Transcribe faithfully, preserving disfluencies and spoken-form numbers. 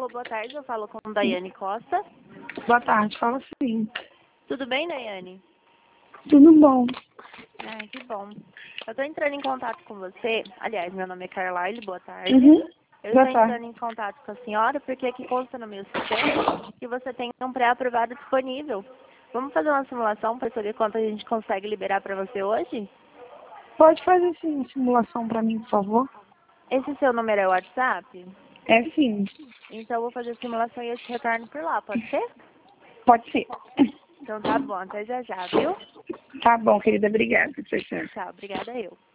boa tarde. Eu falo com Daiane Costa. Boa tarde, fala sim. Tudo bem, Daiane? Tudo bom. Ai, que bom. Eu estou entrando em contato com você. Aliás, meu nome é Carlyle, boa tarde. Uhum. Eu Boa estou tarde. entrando em contato com a senhora porque aqui consta no meu sistema que você tem um pré-aprovado disponível. Vamos fazer uma simulação para saber quanto a gente consegue liberar para você hoje? Pode fazer sim, simulação para mim, por favor? Esse seu número é o WhatsApp? É sim. Então eu vou fazer a simulação e eu te retorno por lá, pode ser? Pode ser. Então tá bom, até já já, viu? Tá bom, querida. Obrigada. Tchau, tchau. Tchau, obrigada eu.